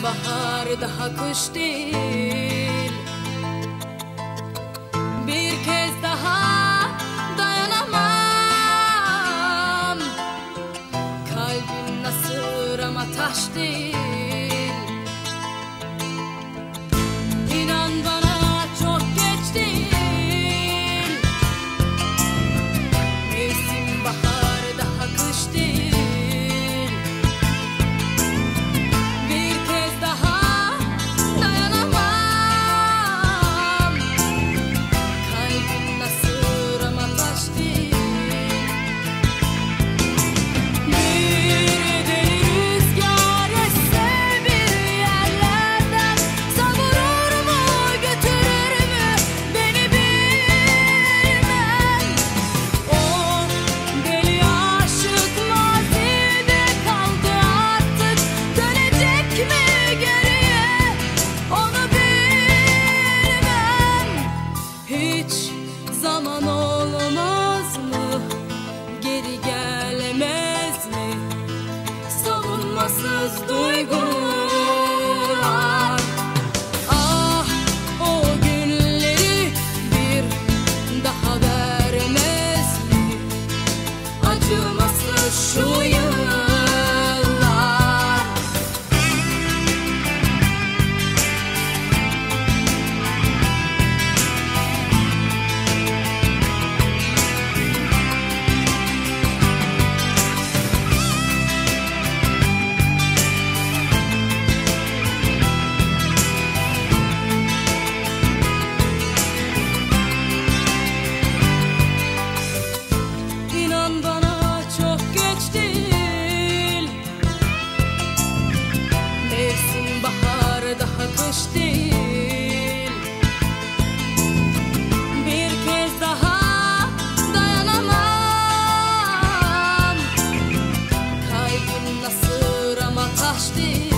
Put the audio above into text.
bahar daha kış değil. Bir kez daha dayanamam. Kalbim nasır ama taş değil. İnan bana çok geç değil. Mevsim bahar daha kış değil. Zaman olmaz mı? Geri gelmez mi? Savunmasız duygular. Ah, o günleri bir daha vermez mi? Acımasız şu yıllar. Daha kış değil. Bir kez daha dayanamam. Kalbim nasır ama taş değil.